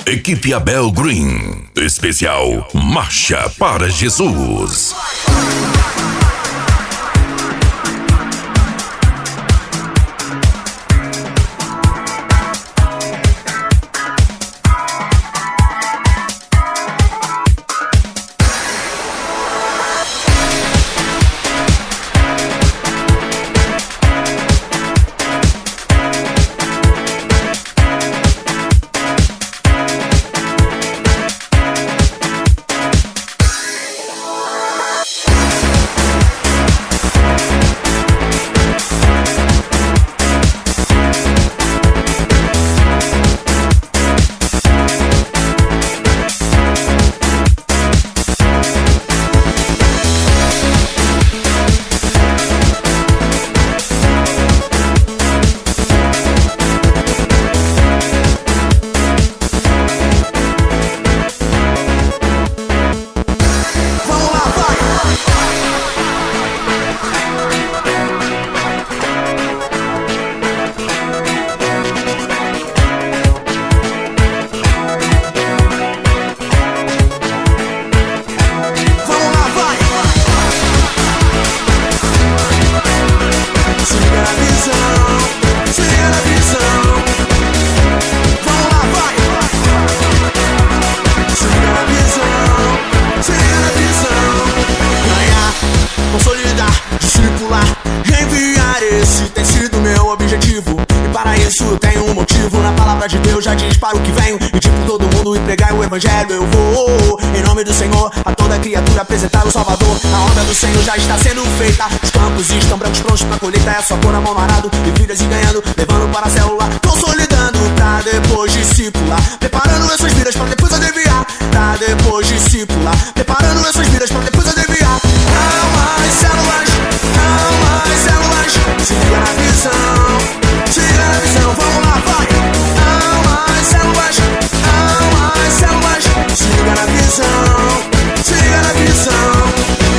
Equipe Abel Green. Especial Marcha para Jesus. de Deus já diz para o que venho. E tipo todo mundo e pregar o evangelho eu vou. Em nome do Senhor, a toda criatura apresentar o Salvador. A obra do Senhor já está sendo feita. Os campos estão brancos prontos pra colheita. É só pôr a mão no arado e vidas e ganhando, levando para a célula, consolidando pra depois discipular, preparando essas vidas pra depois eu desviar. Pra depois discipular, preparando essas vidas pra depois eu desviar. Não mais células, se liga na visão, se liga na visão, vamos lá, vai. Não mais células, se liga na visão, se liga na visão.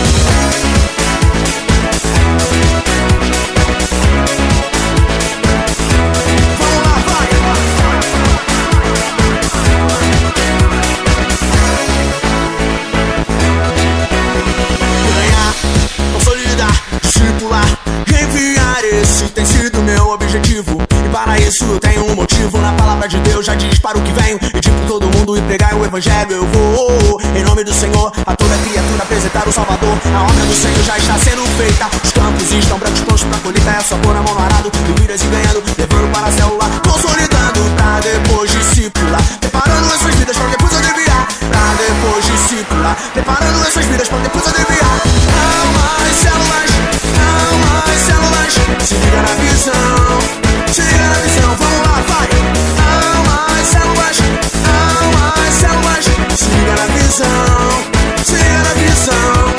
Esse tem sido meu objetivo, e para isso eu tenho um motivo. Na palavra de Deus já diz para o que venho, e tipo todo mundo e pregar o evangelho eu vou. Em nome do Senhor, a toda criatura apresentar o Salvador. A obra do Senhor já está sendo feita. Os campos estão brancos prontos pra colheita. É só pôr a mão no arado e vidas e ganhando, levando para a célula, consolidando pra depois discipular, preparando essas vidas pra depois eu desviar. Pra depois discipular, preparando essas vidas pra depois eu desviar. Não mais células, se liga na visão, se liga na visão, vamos lá, vai. Não mais células, se liga na visão, se liga na visão.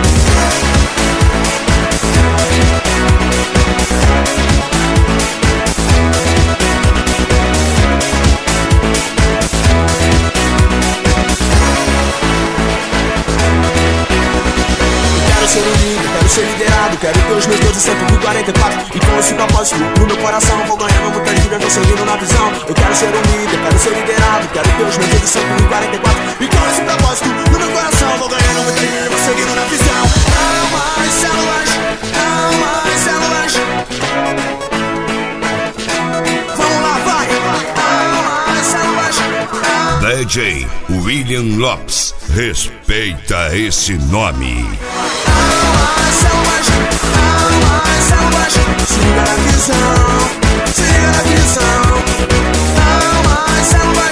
Ser um líder, quero ser liderado, quero ter os meus 1244. E com esse propósito no meu coração, vou ganhando muitas vidas, vou seguindo na visão. Eu quero ser um líder, quero ser liderado, quero ter os meus 1244. E com esse propósito no meu coração, vou ganhando muitas vidas, vou seguindo na visão. Não mais células, vamos lá, vai. Não mais células, DJ William Lopes, respeita esse nome. Se liga na visão, se liga na visão. Não mais células,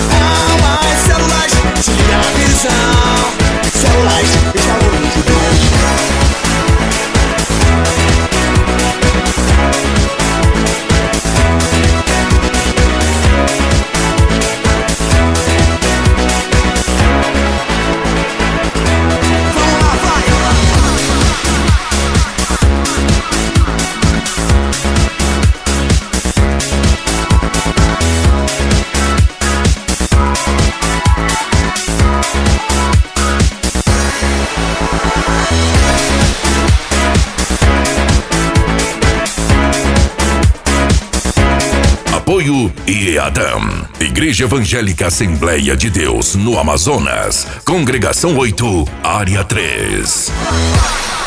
se liga na visão. Células, está longe de Deus. Rio e Adão. Igreja Evangélica Assembleia de Deus, no Amazonas. Congregação 8, Área 3.